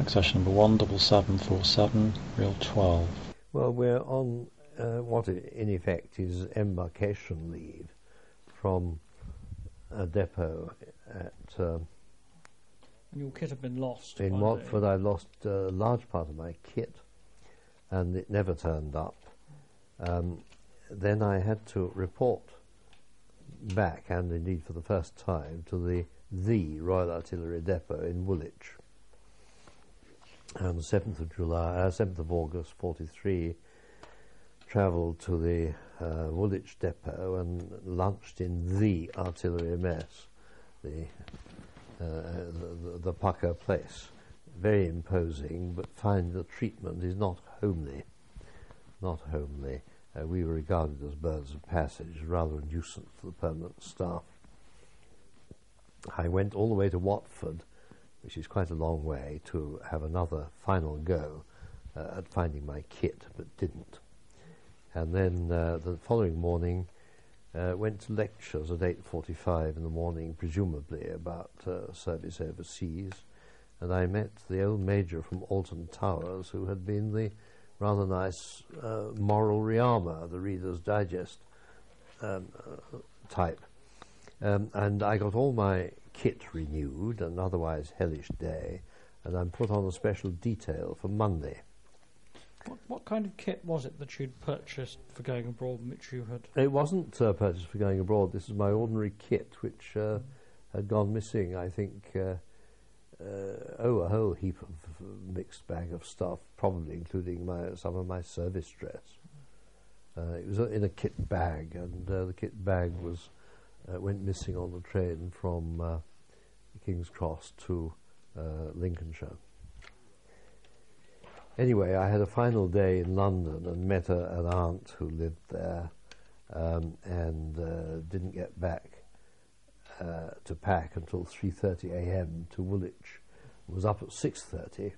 accession number 17747, reel 12. Well, we're on what in effect is embarkation leave from a depot at... and your kit had been lost. In Watford, I lost a large part of my kit, and it never turned up. Then I had to report back, and indeed for the first time, to the Royal Artillery Depot in Woolwich. And the 7th of August 43, travelled to the Woolwich Depot and lunched in the artillery mess, the pucker place. Very imposing, but find the treatment is not homely. Not homely. We were regarded as birds of passage, rather a nuisance to the permanent staff. I went all the way to Watford, which is quite a long way, to have another final go at finding my kit, but didn't. And then the following morning went to lectures at 8:45 in the morning, presumably about service overseas, and I met the old major from Alton Towers, who had been the rather nice moral rearmer, the Reader's Digest type. And I got all my kit renewed, an otherwise hellish day, and I'm put on a special detail for Monday. What kind of kit was it that you'd purchased for going abroad, which you had... It wasn't purchased for going abroad. This is my ordinary kit, which had gone missing, I think, a whole heap of mixed bag of stuff, probably including some of my service dress. It was in a kit bag, and the kit bag went missing on the train from King's Cross to Lincolnshire. Anyway, I had a final day in London and met an aunt who lived there, and didn't get back to pack until 3:30 a.m. to Woolwich. Was up at 6:30,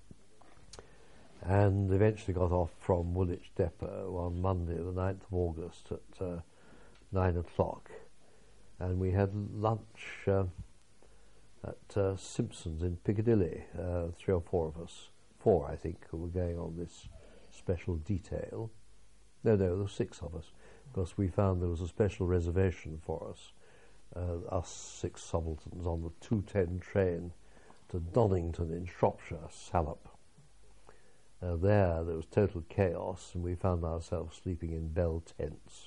and eventually got off from Woolwich Depot on Monday, the 9th of August, at 9 o'clock, and we had lunch at Simpson's in Piccadilly. 3 or 4 of us, 4 I think, who were going on this special detail. No, there were 6 of us, because we found there was a special reservation for us. Us 6 subalterns on the 2:10 train to Donington in Shropshire, Salop. There was total chaos, and we found ourselves sleeping in bell tents.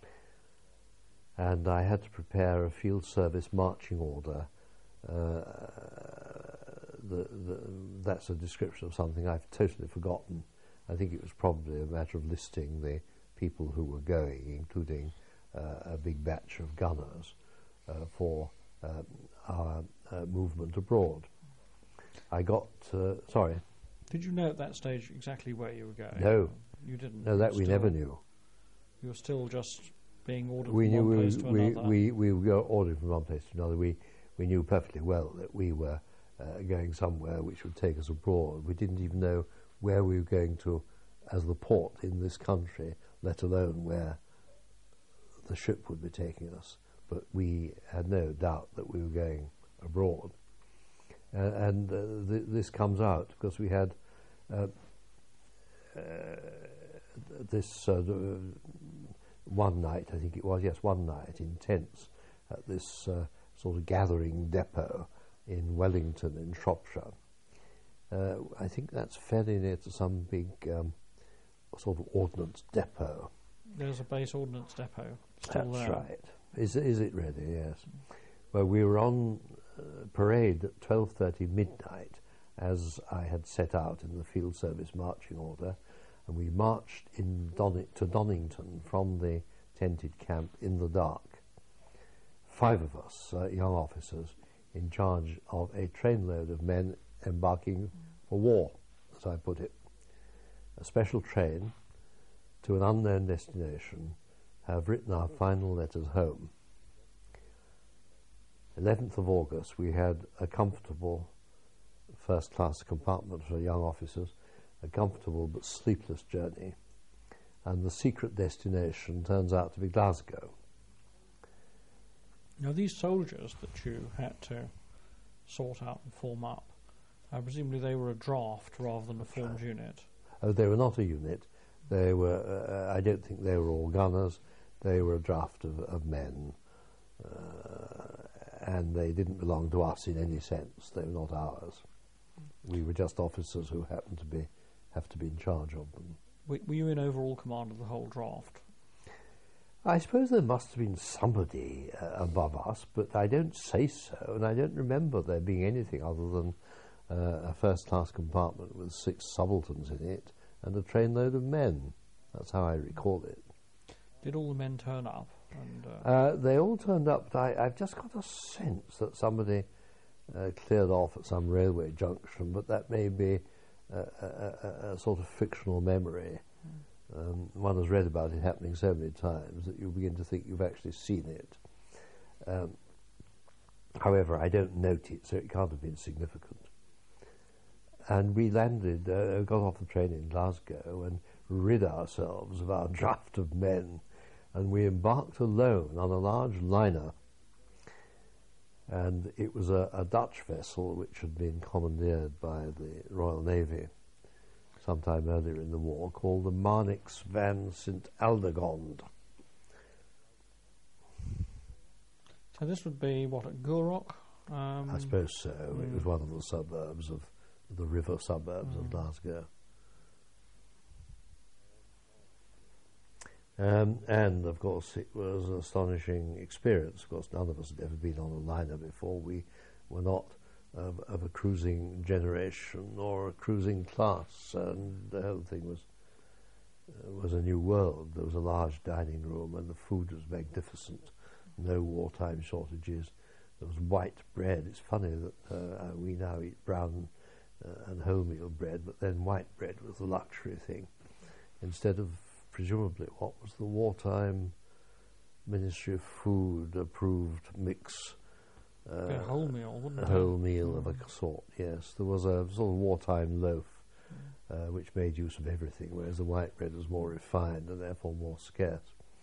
And I had to prepare a field service marching order. That's a description of something I've totally forgotten. I think it was probably a matter of listing the people who were going, including a big batch of gunners, for our movement abroad. I got... sorry? Did you know at that stage exactly where you were going? No. You didn't? No, that we never knew. You were still just being ordered from one place to another? We were ordered from one place to another. We knew perfectly well that we were going somewhere which would take us abroad. We didn't even know where we were going to as the port in this country, let alone where the ship would be taking us. But we had no doubt that we were going abroad. This comes out because we had this one night, I think it was, one night in tents at this sort of gathering depot in Wellington in Shropshire. I think that's fairly near to some big sort of ordnance depot. There's a base ordnance depot still there. That's right. Is it really? Yes. Well, we were on parade at 12:30 midnight, as I had set out in the field service marching order, and we marched to Donington from the tented camp in the dark. 5 of us, young officers, in charge of a trainload of men embarking for war, as I put it. A special train to an unknown destination, have written our final letters home. 11th of August, we had a comfortable first-class compartment for young officers, a comfortable but sleepless journey, and the secret destination turns out to be Glasgow. Now, these soldiers that you had to sort out and form up, Presumably they were a draft rather than a formed unit. Oh, they were not a unit. They were. I don't think they were all gunners. They were a draft of men, and they didn't belong to us in any sense. They were not ours. We were just officers who happened to have to be in charge of them. Were you in overall command of the whole draft? I suppose there must have been somebody above us, but I don't say so, and I don't remember there being anything other than a first-class compartment with 6 subalterns in it and a trainload of men. That's how I recall it. Did all the men turn up? And they all turned up, but I've just got a sense that somebody cleared off at some railway junction, but that may be a sort of fictional memory. One has read about it happening so many times that you begin to think you've actually seen it. However, I don't note it, so it can't have been significant. And we landed, got off the train in Glasgow and rid ourselves of our draft of men, and we embarked alone on a large liner, and it was a Dutch vessel which had been commandeered by the Royal Navy sometime earlier in the war, called the Marnix van St. Aldegond. So this would be, what, at Gourock? I suppose so. It was one of the suburbs of the river suburbs of Glasgow. And, of course, it was an astonishing experience. Of course, none of us had ever been on a liner before. We were not of a cruising generation or a cruising class, and the whole thing was a new world. There was a large dining room, and the food was magnificent. No wartime shortages. There was white bread. It's funny that we now eat brown and wholemeal bread, but then white bread was the luxury thing, instead of presumably what was the wartime Ministry of Food approved mix. Wholemeal, wouldn't it? A wholemeal of a sort, yes. There was a sort of wartime loaf which made use of everything, whereas the white bread was more refined and therefore more scarce.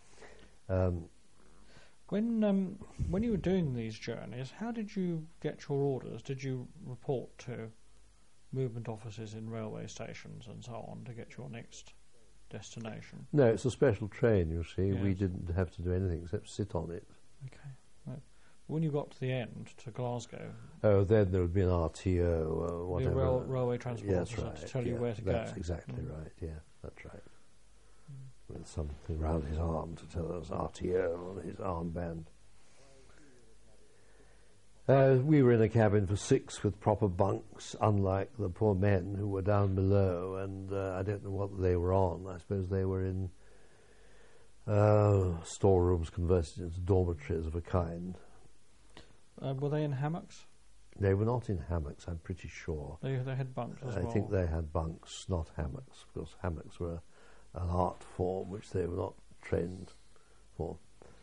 When you were doing these journeys, how did you get your orders? Did you report to movement offices in railway stations and so on to get your next destination? No, it's a special train, you see. Yes. We didn't have to do anything except sit on it. Okay. Right. When you got to the end, to Glasgow... Oh, then there would be an RTO, whatever. The railway transport yes, officer right, to tell you where to that's go. exactly right, yeah, that's right. With something round his arm to tell us RTO on his armband. We were in a cabin for 6 with proper bunks, unlike the poor men who were down below, and I don't know what they were on. I suppose they were in storerooms converted into dormitories of a kind. Were they in hammocks? They were not in hammocks, I'm pretty sure. They had bunks as well? I think they had bunks, not hammocks, because hammocks were an art form which they were not trained for.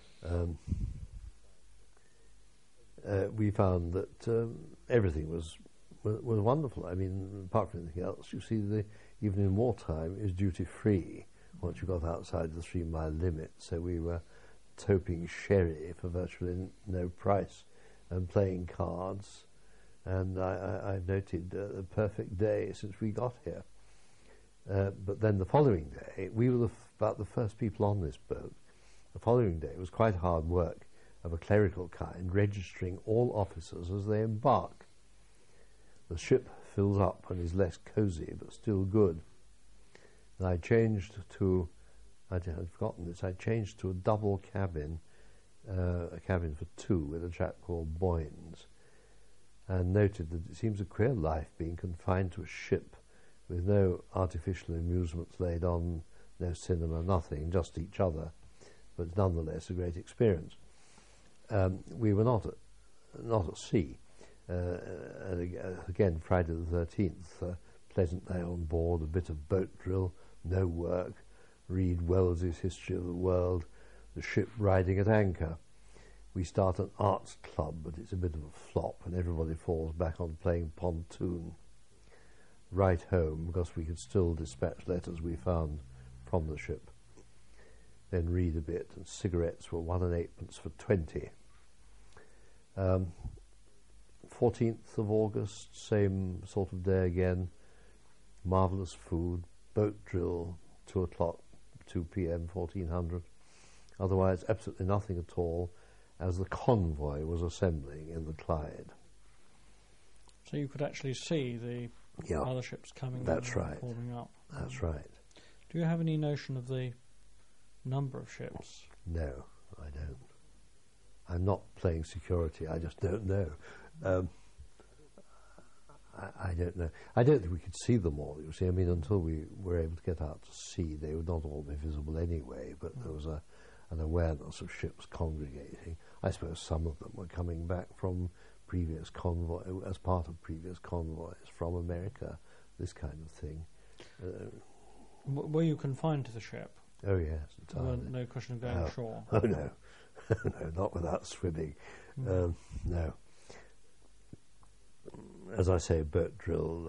We found that everything was wonderful. I mean, apart from anything else, you see, even in wartime, is duty free once you got outside the 3-mile limit. So we were toping sherry for virtually no price and playing cards. And I've noted a perfect day since we got here. But then the following day, we were about the first people on this boat. The following day was quite hard work of a clerical kind, registering all officers as they embark. The ship fills up and is less cosy, but still good. And I changed to, I'd forgotten this, I changed to a double cabin, a cabin for 2 with a chap called Boynes, and noted that it seems a queer life being confined to a ship with no artificial amusements laid on, no cinema, nothing, just each other, but nonetheless a great experience. We were not at sea. And again, Friday the 13th, pleasant day on board, a bit of boat drill, no work, read Wells's History of the World, the ship riding at anchor. We start an arts club, but it's a bit of a flop, and everybody falls back on playing pontoon. Right home, because we could still dispatch letters we found from the ship. Then read a bit, and cigarettes were 1 and 8pence for 20. 14th of August, same sort of day again. Marvellous food, boat drill, 2 o'clock, 2 p.m., 1400. Otherwise, absolutely nothing at all, as the convoy was assembling in the Clyde. So you could actually see the other ships coming That's in right. and forming up. That's right. Do you have any notion of the number of ships? No, I don't. I'm not playing security, I just don't know. I don't know. I don't think we could see them all, you see. I mean, until we were able to get out to sea, they would not all be visible anyway, but there was an awareness of ships congregating. I suppose some of them were coming back from previous convoy, as part of previous convoys from America, this kind of thing. Were you confined to the ship? Oh yes, entirely. No question of going ashore? Oh no, no, not without swimming. No. As I say, boat drill.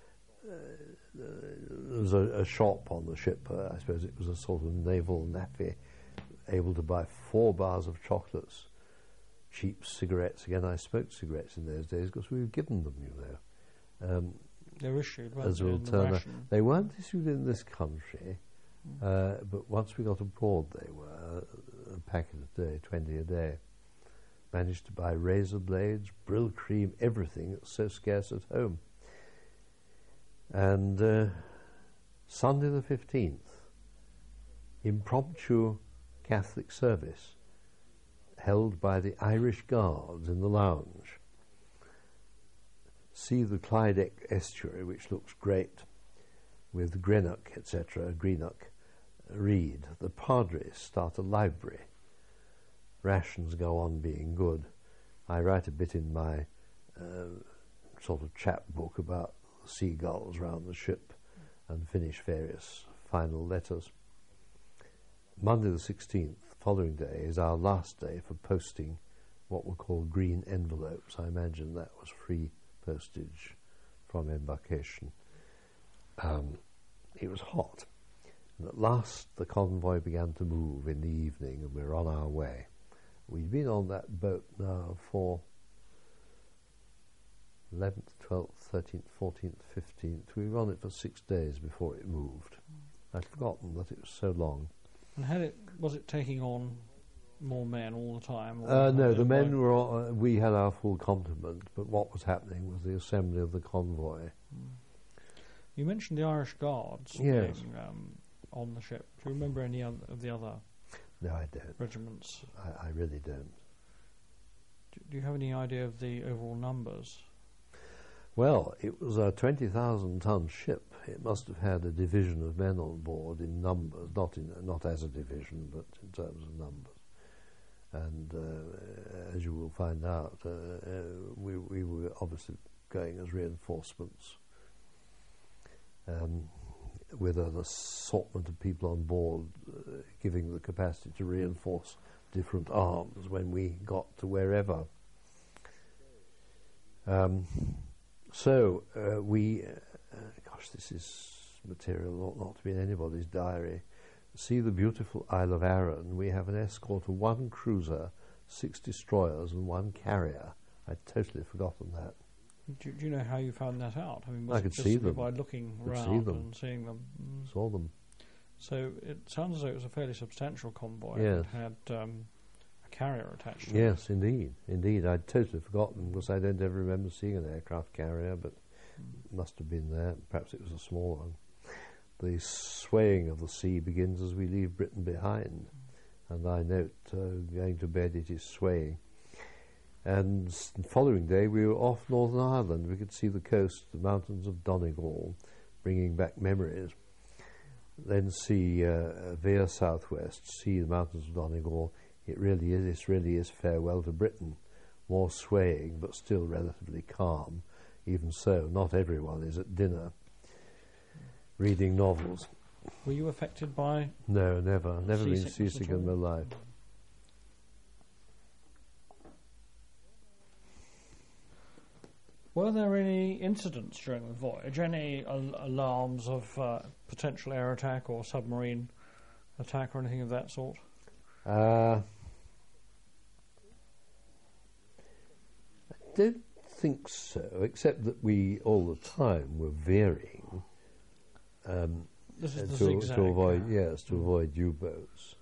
There was a shop on the ship. I suppose it was a sort of naval nappy, able to buy 4 bars of chocolates, cheap cigarettes. Again, I smoked cigarettes in those days because we were given them, you know. They were issued, weren't as they, will in the turn out. ration? They weren't issued in this country, but once we got abroad, they were a packet a day, 20 a day. Managed to buy razor blades, Brill cream, everything that's so scarce at home. And Sunday the 15th, impromptu Catholic service held by the Irish Guards in the lounge. See the Clyde estuary, which looks great, with Greenock, etc., Greenock, read. The padres start a library. Rations go on being good. I write a bit in my sort of chapbook about seagulls round the ship and finish various final letters. Monday the 16th, following day, is our last day for posting what were called green envelopes. I imagine that was free postage from embarkation. It was hot. And at last the convoy began to move in the evening and we were on our way. We'd been on that boat now for 11th, 12th, 13th, 14th, 15th. We were on it for 6 days before it moved. I'd forgotten that it was so long. And was it taking on more men all the time? No, the men were. We had our full complement, but what was happening was the assembly of the convoy. You mentioned the Irish Guards Yes. being on the ship. Do you remember any of the other No, I don't. regiments? I really don't. Do you have any idea of the overall numbers? Well, it was a 20,000-ton ship. It must have had a division of men on board in numbers, not as a division, but in terms of numbers. And as you will find out, we were obviously going as reinforcements, with an assortment of people on board, giving the capacity to reinforce different arms when we got to wherever. So gosh, this is material ought not to be in anybody's diary. See the beautiful Isle of Arran. We have an escort of 1 cruiser, 6 destroyers and 1 carrier. I'd totally forgotten that. Do you know how you found that out? I mean, was I it could just see them. by looking Could see around them. and seeing them? Saw them. So it sounds as though it was a fairly substantial convoy. Yes. It had a carrier attached to it. Yes, indeed. I'd totally forgotten because I don't ever remember seeing an aircraft carrier, but it must have been there. Perhaps it was a small one. The swaying of the sea begins as we leave Britain behind, and I note going to bed it is swaying. And the following day we were off Northern Ireland. We could see the coast, the mountains of Donegal, bringing back memories. Then see veer southwest, see the mountains of Donegal. This really is farewell to Britain. More swaying, but still relatively calm. Even so, not everyone is at dinner reading novels. Were you affected by? No, never been Seasickness seasick at in my all? life. Were there any incidents during the voyage? Any alarms of potential air attack or submarine attack or anything of that sort? I don't think so, except that we all the time were veering This is the to zigzag. avoid to avoid U-boats.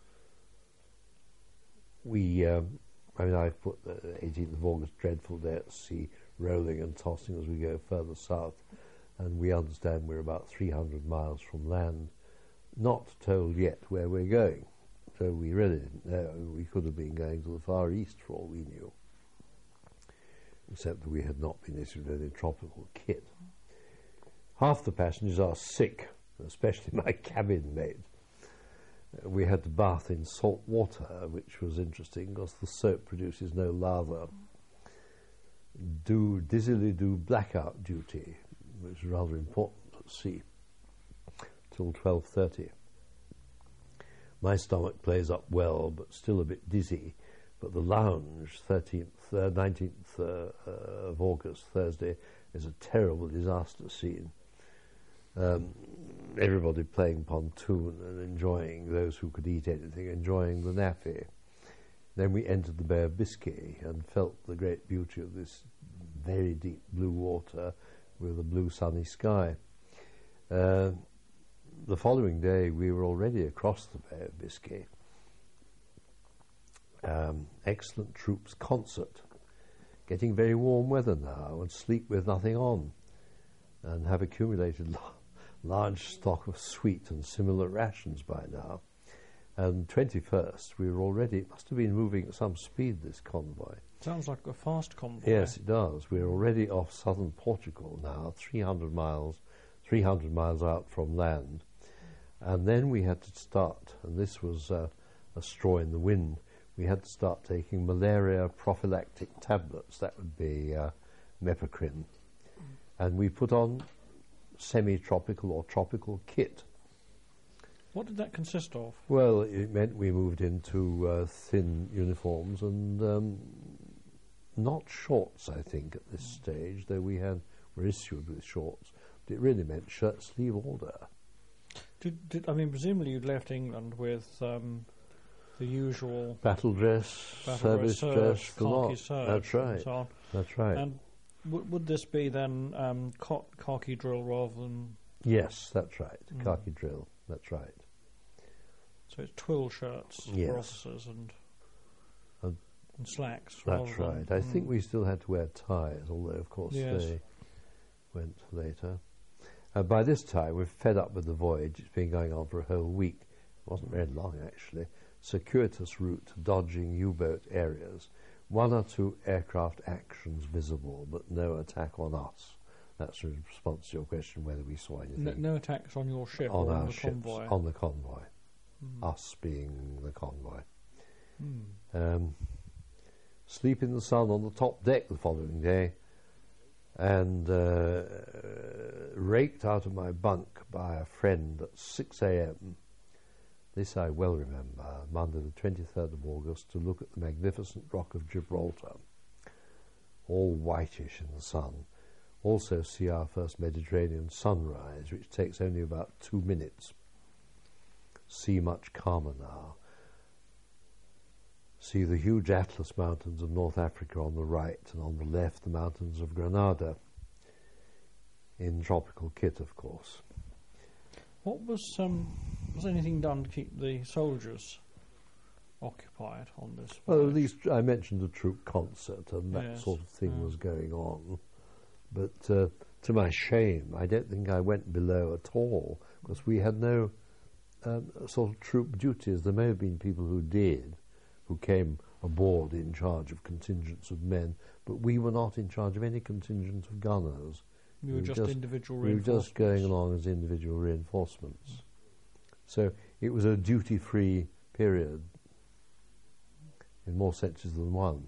We, I've put the 18th of August, dreadful day at sea, rolling and tossing as we go further south, and we understand we're about 300 miles from land, not told yet where we're going. So we really didn't know. We could have been going to the Far East for all we knew, except that we had not been issued any tropical kit. Half the passengers are sick, especially my cabin mate. We had to bath in salt water, which was interesting because the soap produces no lather. Dizzily do blackout duty, which is rather important at sea, till 12:30. My stomach plays up well, but still a bit dizzy. But the lounge, 19th of August, Thursday, is a terrible disaster scene. Everybody playing pontoon and enjoying, those who could eat anything, enjoying the naffy. Then we entered the Bay of Biscay and felt the great beauty of this very deep blue water with a blue sunny sky. The following day we were already across the Bay of Biscay. Excellent troops concert. Getting very warm weather now and sleep with nothing on, and have accumulated large stock of sweet and similar rations by now. And 21st, we were already, it must have been moving at some speed, this convoy. Sounds like a fast convoy. Yes, it does. We're already off southern Portugal now, 300 miles out from land. And then we had to start, and this was a straw in the wind, we had to start taking malaria prophylactic tablets. That would be Mepacrin. And we put on semi-tropical or tropical kit. What did that consist of? Well, it meant we moved into thin uniforms and not shorts, I think, at this stage, though were issued with shorts. But it really meant shirt sleeve order. Presumably you'd left England with the usual battle dress, service dress, khaki serge, that's right. and so on. That's right. And would this be then khaki drill rather than? Yes, that's right. Khaki drill. That's right. So it's twill shirts for officers and slacks. That's right. I think we still had to wear ties, although of course they went later. By this time, we're fed up with the voyage. It's been going on for a whole week. It wasn't very long, actually. Circuitous route, dodging U-boat areas. 1 or 2 aircraft actions visible, but no attack on us. That's in response to your question whether we saw anything. No attacks on your ship on or our on the ships, convoy? On the convoy. Us being the convoy. Sleep in the sun on the top deck the following day, and raked out of my bunk by a friend at 6 a.m. This I well remember, Monday the 23rd of August, to look at the magnificent Rock of Gibraltar, all whitish in the sun. Also see our first Mediterranean sunrise, which takes only about 2 minutes. Sea much calmer now. See the huge Atlas Mountains of North Africa on the right, and on the left the mountains of Granada, in tropical kit, of course. What was anything done to keep the soldiers occupied on this voyage? Well, at least I mentioned a troop concert, and that sort of thing was going on. But to my shame, I don't think I went below at all, because we had no sort of troop duties. There may have been people who did, who came aboard in charge of contingents of men, but we were not in charge of any contingent of gunners. We were just individual We were reinforcements. just going along as individual reinforcements. So it was a duty-free period in more senses than one.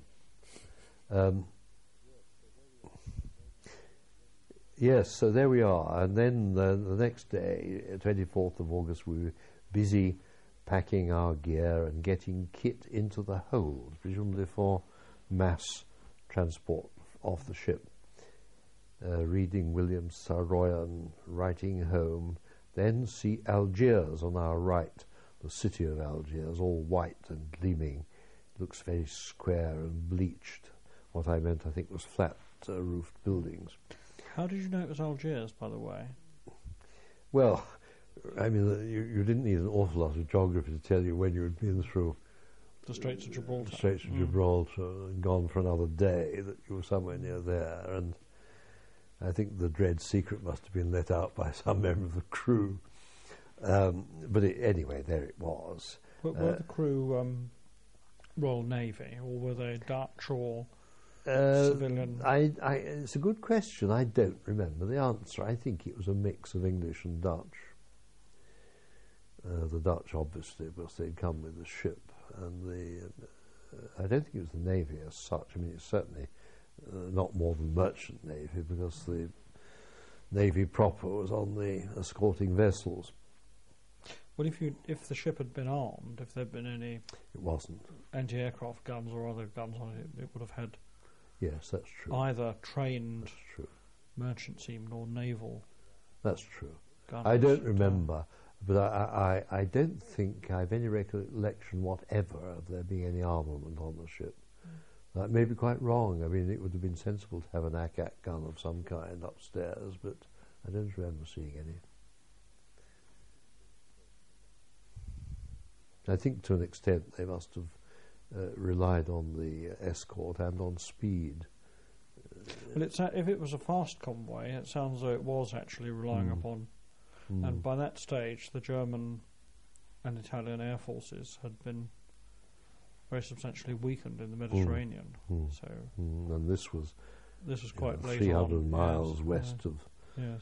Yes, so there we are. And then the next day, 24th of August, we were busy packing our gear and getting kit into the hold, presumably for mass transport off the ship. Reading William Saroyan, writing home, then see Algiers on our right, the city of Algiers, all white and gleaming. Looks very square and bleached. What I meant, I think, was flat roofed buildings. How did you know it was Algiers, by the way? Well, I mean, you didn't need an awful lot of geography to tell you when you had been through The Straits of Gibraltar. Straits of Gibraltar and gone for another day, that you were somewhere near there. And I think the dread secret must have been let out by some member of the crew. But anyway, there it was. Were the crew Royal Navy, or were they Dutch or civilian? It's a good question. I don't remember the answer. I think it was a mix of English and Dutch. The Dutch, obviously, because they'd come with the ship, and I don't think it was the Navy as such. I mean, it's certainly not more than merchant Navy, because the Navy proper was on the escorting vessels. Well, if the ship had been armed, if there'd been any, it wasn't anti-aircraft guns or other guns on it, it would have had. Yes, that's true. Either trained that's true. merchant seamen or naval. That's true. Gunners. I don't remember, but I don't think I've any recollection whatever of there being any armament on the ship. That may be quite wrong. I mean, it would have been sensible to have an Ack gun of some kind upstairs, but I don't remember seeing any. I think to an extent they must have relied on the escort and on speed. Well, if it was a fast convoy, it sounds though it was actually relying upon. And by that stage, the German and Italian air forces had been very substantially weakened in the Mediterranean. So, and this was quite late 300 on. miles west of. Yes.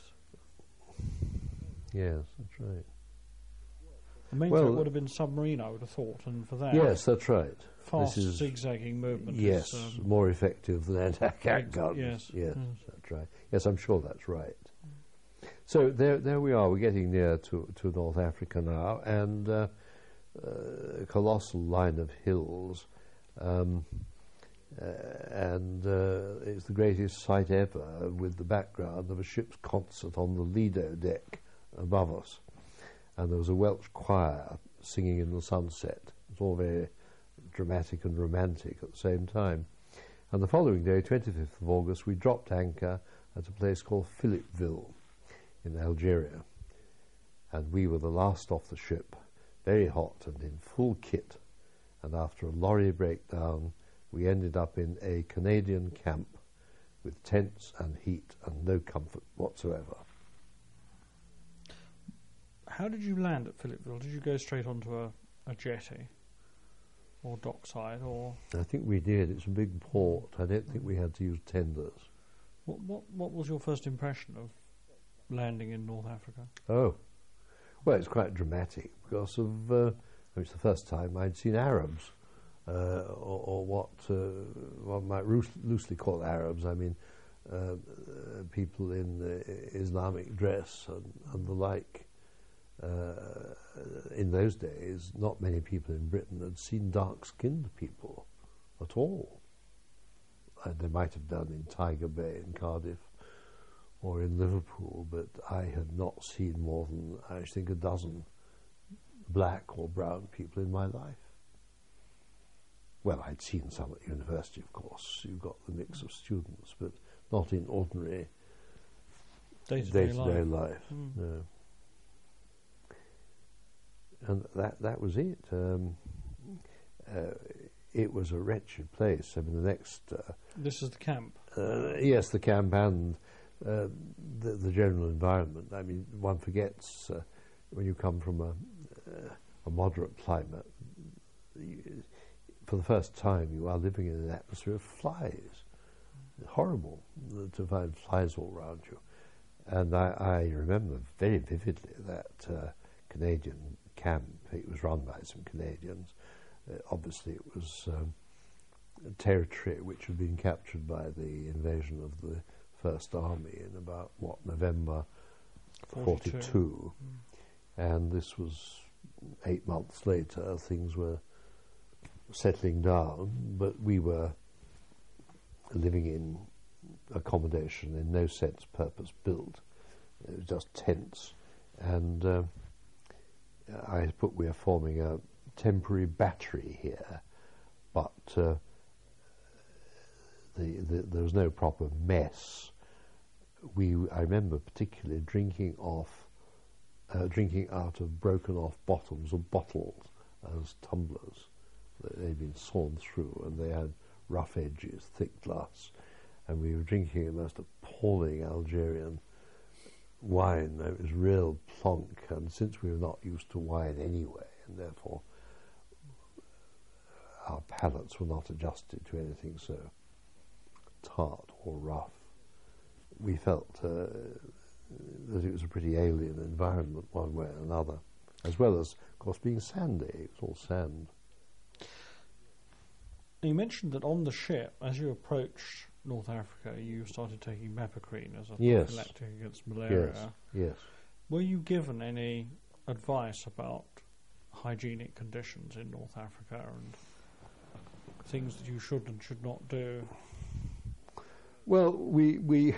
Yes, that's right. The main threat would have been submarine, I would have thought, and for that. Yes, that's right. Fast zigzagging movement. Yes, is, more effective than anti-attack guns. Yes, that's right. Yes, I'm sure that's right. So there we are. We're getting near to North Africa now, and a colossal line of hills, and it's the greatest sight ever, with the background of a ship's concert on the Lido deck above us. And there was a Welsh choir singing in the sunset. It was all very dramatic and romantic at the same time. And the following day, 25th of August, we dropped anchor at a place called Philippeville in Algeria. And we were the last off the ship, very hot and in full kit. And after a lorry breakdown, we ended up in a Canadian camp with tents and heat and no comfort whatsoever. How did you land at Philippeville? Did you go straight onto a jetty or dockside, or? I think we did. It's a big port. I don't think we had to use tenders. What was your first impression of landing in North Africa? Oh, well, it's quite dramatic because of it's the first time I'd seen Arabs, or what one might loosely call Arabs. I mean, people in Islamic dress and the like. In those days, not many people in Britain had seen dark-skinned people at all. They might have done in Tiger Bay in Cardiff or in Liverpool, but I had not seen more than, I think, a dozen black or brown people in my life. Well, I'd seen some at university, of course. You got the mix of students, but not in ordinary day-to-day life. No. And that was it. It was a wretched place. I mean, the next... this is the camp? Yes, the camp and the general environment. I mean, one forgets when you come from a moderate climate, for the first time you are living in an atmosphere of flies. Horrible to find flies all around you. And I remember very vividly that Canadian camp. It was run by some Canadians. Obviously it was territory which had been captured by the invasion of the First Army in about, November 42. And this was 8 months later. Things were settling down, but we were living in accommodation in no sense purpose-built. It was just tents. And I put we are forming a temporary battery here, but there was no proper mess. I remember particularly drinking out of broken off bottoms of bottles as tumblers. They'd been sawn through and they had rough edges, thick glass, and we were drinking a most appalling Algerian wine. It was real plonk, and since we were not used to wine anyway, and therefore our palates were not adjusted to anything so tart or rough, we felt that it was a pretty alien environment one way or another, as well as, of course, being sandy. It was all sand. You mentioned that on the ship, as you approached North Africa, you started taking mepicrine as a prophylactic against malaria. Yes. Were you given any advice about hygienic conditions in North Africa and things that you should and should not do? Well, we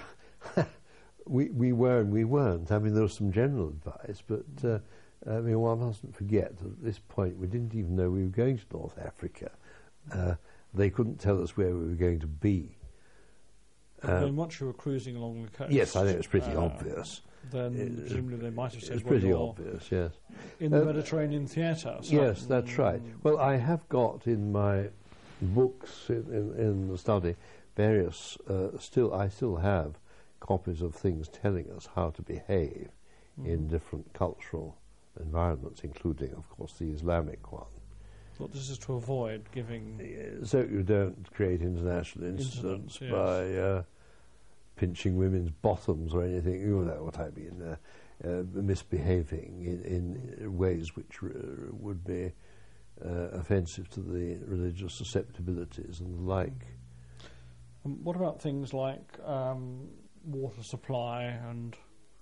were and we weren't. I mean, there was some general advice, but I mean, one mustn't forget that at this point we didn't even know we were going to North Africa. They couldn't tell us where we were going to be. Then once you were cruising along the coast... Yes, I think it was pretty obvious. Then presumably they might have said, it's pretty obvious, yes. In the Mediterranean theatre. So yes, that's right. Well, I have got in my books in the study various... I still have copies of things telling us how to behave in different cultural environments, including, of course, the Islamic one. But this is to avoid giving... So you don't create international incidents yes. by pinching women's bottoms or anything. You know what I mean. Misbehaving in ways which would be offensive to the religious susceptibilities and the like. What about things like water supply and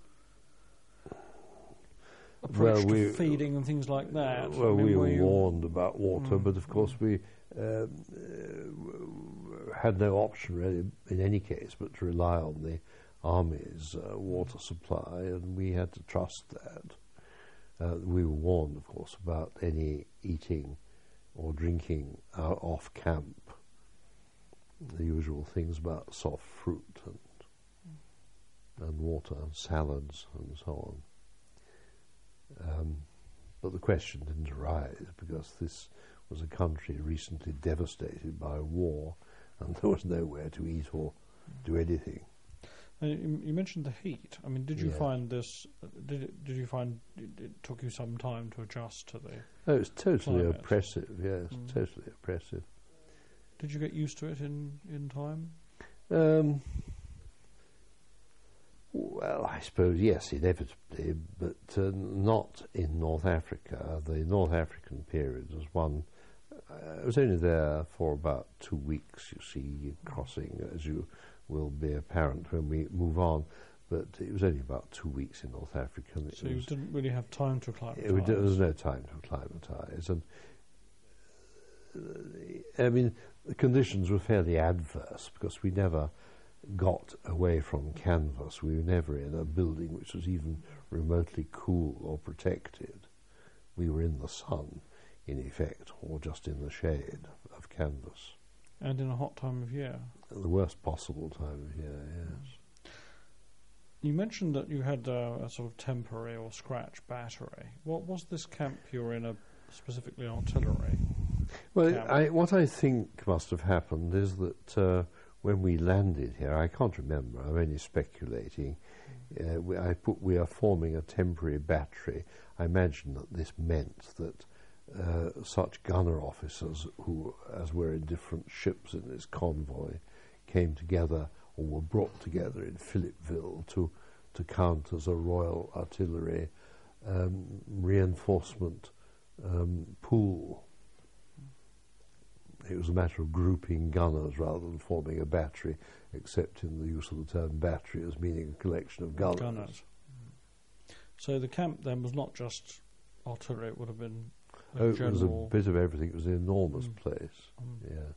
approach to feeding and things like that? Well, we were warned about water, but of course we had no option really in any case but to rely on the army's water supply, and we had to trust that. We were warned, of course, about any eating or drinking off camp, the usual things about soft fruit and water and salads and so on. But the question didn't arise because this was a country recently devastated by war, and there was nowhere to eat or do anything. You mentioned the heat. I mean, did you find this? Did you find it took you some time to adjust to the? Oh, it was totally climate? oppressive. Yes, totally oppressive. Did you get used to it in time? Well, I suppose yes, inevitably, but not in North Africa. The North African period was one. I was only there for about 2 weeks. You see, crossing as you will be apparent when we move on. But it was only about 2 weeks in North Africa. So you didn't really have time to acclimatise. There was no time to acclimatise, and I mean the conditions were fairly adverse because we never got away from canvas. We were never in a building which was even remotely cool or protected. We were in the sun, in effect, or just in the shade of canvas. And in a hot time of year. The worst possible time of year, yes. You mentioned that you had a sort of temporary or scratch battery. What was this camp you were in, specifically artillery? Well, what I think must have happened is that when we landed here, I can't remember, I'm only speculating, we are forming a temporary battery. I imagine that this meant that such gunner officers who, as were in different ships in this convoy, came together or were brought together in Philippeville to count as a Royal Artillery reinforcement pool. It was a matter of grouping gunners rather than forming a battery, except in the use of the term battery as meaning a collection of gunners. So the camp then was not just artillery, it would have been it was a bit of everything. It was an enormous place, yes.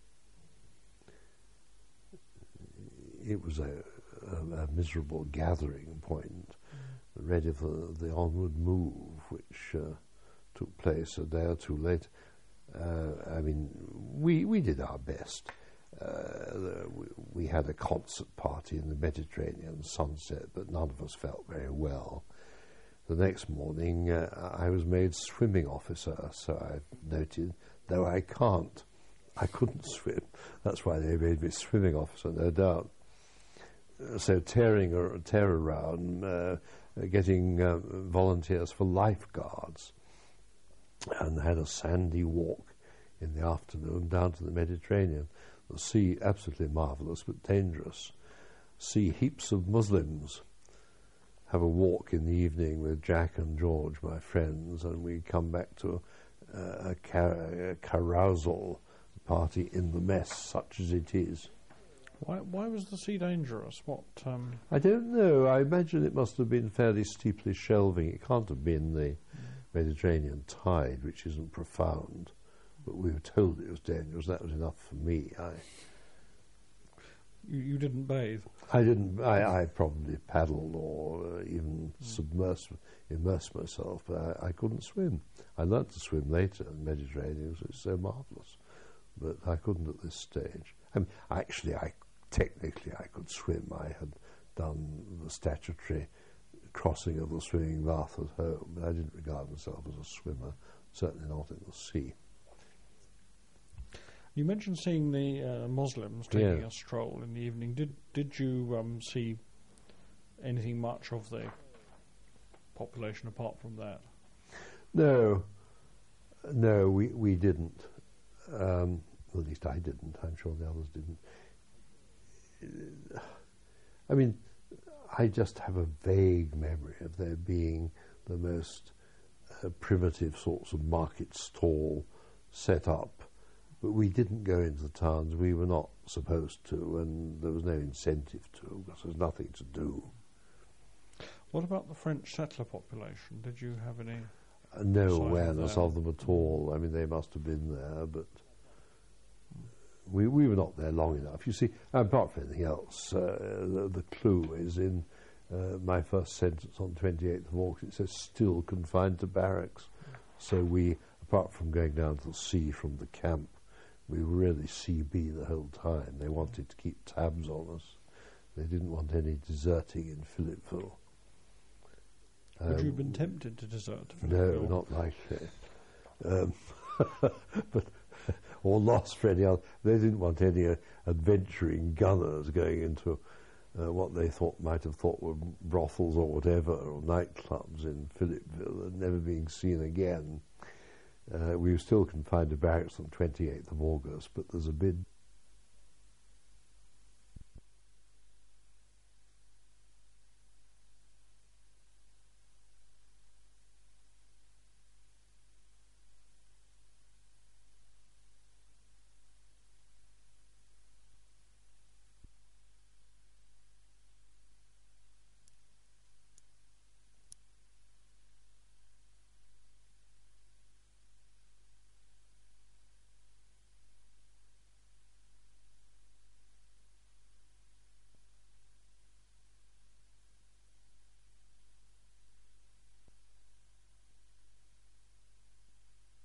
It was a miserable gathering point, ready for the onward move, which took place a day or two later. I mean, we did our best. we had a concert party in the Mediterranean sunset, but none of us felt very well. The next morning, I was made swimming officer, so I noted, though I couldn't swim. That's why they made me swimming officer, no doubt. So tear around, getting volunteers for lifeguards, and had a sandy walk in the afternoon down to the Mediterranean. The sea, absolutely marvellous, but dangerous. See heaps of Muslims. Have a walk in the evening with Jack and George, my friends, and we come back to a carousal party in the mess, such as it is. Why was the sea dangerous? What? I don't know. I imagine it must have been fairly steeply shelving. It can't have been the Mediterranean tide, which isn't profound. But we were told it was dangerous. That was enough for me. You didn't bathe? I didn't. I probably paddled or even immersed myself, but I couldn't swim. I learnt to swim later in the Mediterranean, which is so marvellous, but I couldn't at this stage. Technically I could swim. I had done the statutory crossing of the swimming bath at home, but I didn't regard myself as a swimmer, certainly not in the sea. You mentioned seeing the Muslims taking a stroll in the evening. Did you see anything much of the population apart from that? No, we didn't. At least I didn't. I'm sure the others didn't. I mean, I just have a vague memory of there being the most primitive sorts of market stall set up. But we didn't go into the towns. We were not supposed to, and there was no incentive to, because there's nothing to do. What about the French settler population? Did you have any no awareness of them at all? I mean, they must have been there, but we were not there long enough. You see, apart from anything else, the clue is in my first sentence on 28th of August. It says, still confined to barracks. So we, apart from going down to the sea from the camp, we were really CB the whole time. They wanted to keep tabs on us. They didn't want any deserting in Philippeville. Would you have been tempted to desert to No, Philippeville? not likely. But or lost for any other. They didn't want any adventuring gunners going into what they might have thought were brothels or whatever, or nightclubs in Philippeville, and never being seen again. We were still confined to barracks on 28th of August, but there's a big